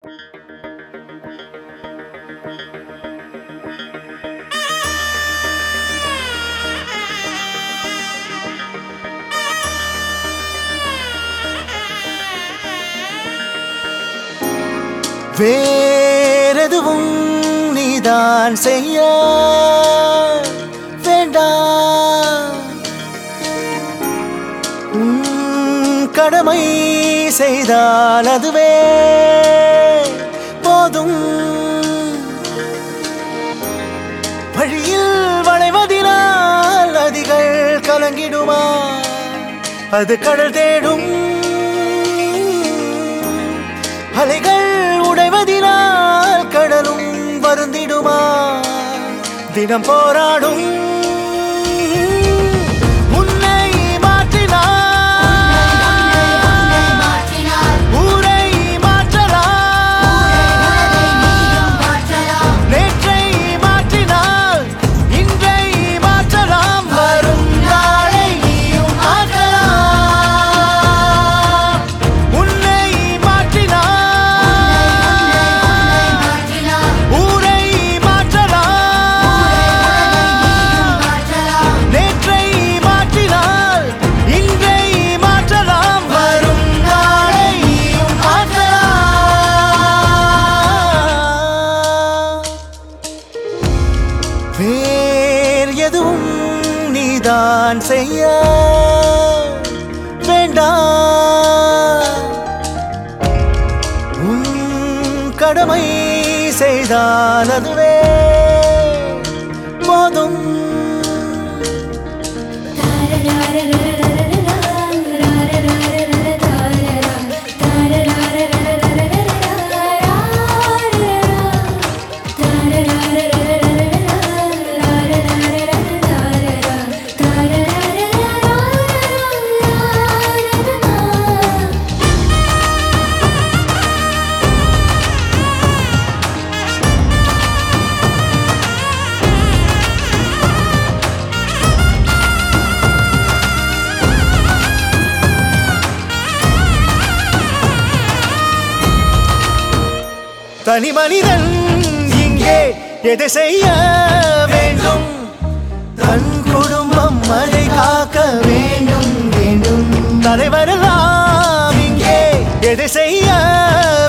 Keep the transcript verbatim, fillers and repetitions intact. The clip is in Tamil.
வேறெதுவும் நீதான் செய்ய வேண்டாம். உன் கடமை செய்தால் அதுவே போதும். வழியில் வளைவதினால் நதிகள் கலங்கிடுமா? அது கடல் தேடும். அலைகள் உடைவதினால் கடலும் வருந்திடுமா? தினம் போராடும். உன்னை மாற்றினார் ஊரை மாற்றலாம். நேற்றை மாற்றினால் இன்றை மாற்றலாம். வரும் நாளை நீயும் மாற்றலாம். உன்னை மாற்றினார் நீதான் செய்ய வேண்டாம். உன் கடமை செய்தால் அதுவே போதும். தனி மனிதன் இங்கே எதை செய்ய வேண்டும்? தன் குடும்பம் அதை காக்க வேண்டும் வேண்டும். தலைவரெல்லாம் இங்கே எதை செய்ய